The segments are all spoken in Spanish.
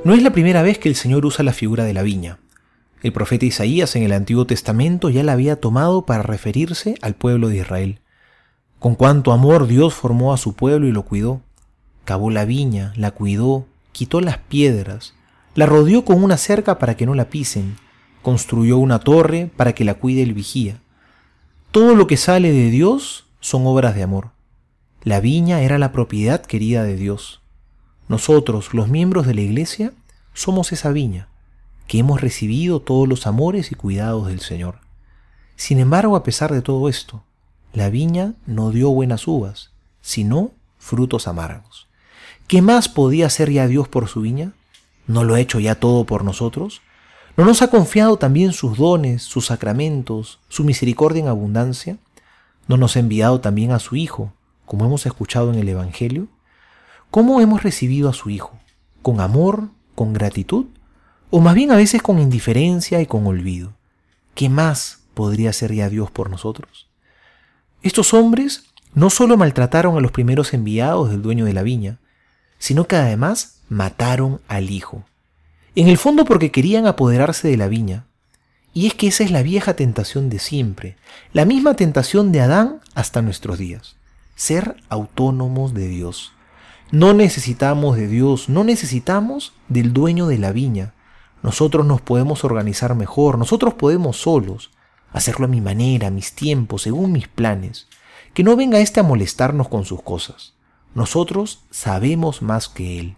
No es la primera vez que el Señor usa la figura de la viña. El profeta Isaías en el Antiguo Testamento ya la había tomado para referirse al pueblo de Israel. Con cuánto amor Dios formó a su pueblo y lo cuidó. Cavó la viña, la cuidó, quitó las piedras, la rodeó con una cerca para que no la pisen, construyó una torre para que la cuide el vigía. Todo lo que sale de Dios son obras de amor. La viña era la propiedad querida de Dios. Nosotros, los miembros de la iglesia, somos esa viña, que hemos recibido todos los amores y cuidados del Señor. Sin embargo, a pesar de todo esto, la viña no dio buenas uvas, sino frutos amargos. ¿Qué más podía hacer ya Dios por su viña? ¿No lo ha hecho ya todo por nosotros? ¿No nos ha confiado también sus dones, sus sacramentos, su misericordia en abundancia? ¿No nos ha enviado también a su Hijo, como hemos escuchado en el Evangelio? ¿Cómo hemos recibido a su Hijo? ¿Con amor, con gratitud? ¿O más bien a veces con indiferencia y con olvido? ¿Qué más podría hacer ya Dios por nosotros? Estos hombres no solo maltrataron a los primeros enviados del dueño de la viña, sino que además mataron al Hijo. En el fondo porque querían apoderarse de la viña. Y es que esa es la vieja tentación de siempre, la misma tentación de Adán hasta nuestros días, ser autónomos de Dios. No necesitamos de Dios, no necesitamos del dueño de la viña. Nosotros nos podemos organizar mejor, nosotros podemos solos, hacerlo a mi manera, a mis tiempos, según mis planes. Que no venga a molestarnos con sus cosas. Nosotros sabemos más que Él.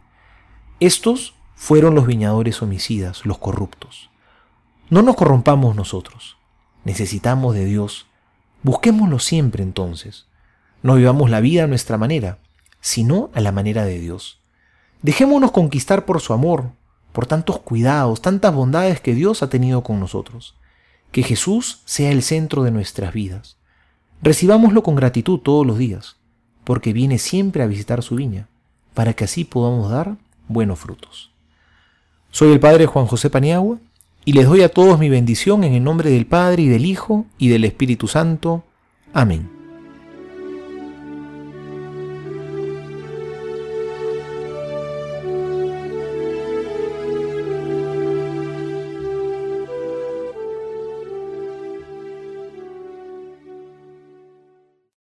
Estos fueron los viñadores homicidas, los corruptos. No nos corrompamos nosotros. Necesitamos de Dios. Busquémoslo siempre entonces. No vivamos la vida a nuestra manera, sino a la manera de Dios. Dejémonos conquistar por su amor, por tantos cuidados, tantas bondades que Dios ha tenido con nosotros. Que Jesús sea el centro de nuestras vidas. Recibámoslo con gratitud todos los días, porque viene siempre a visitar su viña, para que así podamos dar buenos frutos. Soy el Padre Juan José Paniagua, y les doy a todos mi bendición en el nombre del Padre, y del Hijo, y del Espíritu Santo. Amén.